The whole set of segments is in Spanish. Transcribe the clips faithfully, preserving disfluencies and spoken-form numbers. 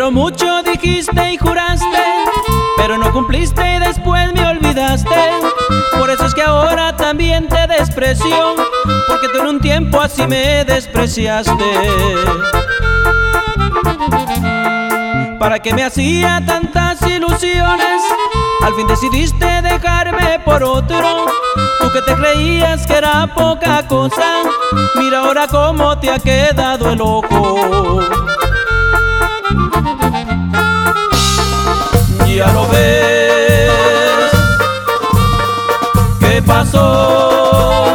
quiero mucho, dijiste y juraste, pero no cumpliste y después me olvidaste. Por eso es que ahora también te desprecio, porque tú en un tiempo así me despreciaste. ¿Para qué me hacía tantas ilusiones? Al fin decidiste dejarme por otro. Tú que te creías que era poca cosa, mira ahora cómo te ha quedado el ojo. Ya lo ves, ¿qué pasó?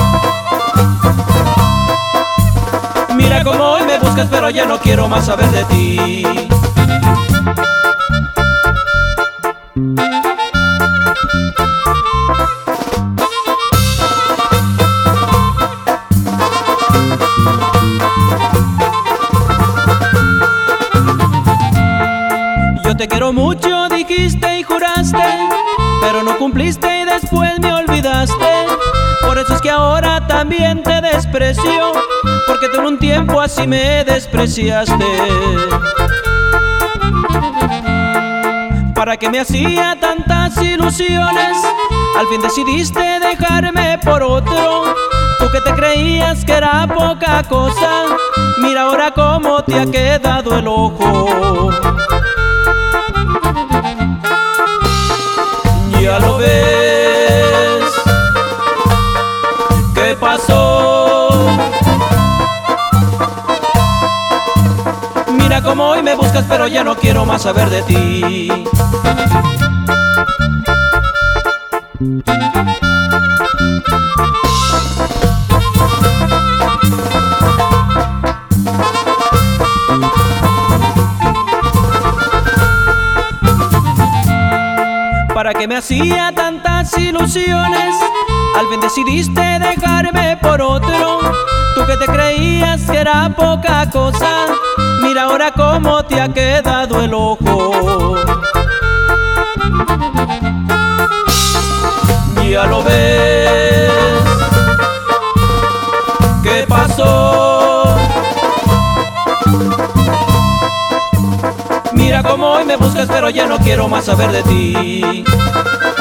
Mira cómo hoy me buscas, pero ya no quiero más saber de ti. Yo te quiero mucho, dijiste y juraste, pero no cumpliste y después me olvidaste. Por eso es que ahora también te desprecio, porque tú en un tiempo así me despreciaste. ¿Para qué me hacía tantas ilusiones? Al fin decidiste dejarme por otro. Tú que te creías que era poca cosa, mira ahora cómo te ha quedado el ojo. Ya lo ves, ¿qué pasó? Mira cómo hoy me buscas, pero ya no quiero más saber de ti. ¿Para qué me hacía tantas ilusiones? Al fin decidiste dejarme por otro. Tú que te creías que era poca cosa, mira ahora cómo te ha quedado el ojo. Ya lo ves, ¿qué pasó? Mira cómo hoy me buscas, pero ya no quiero más saber de ti.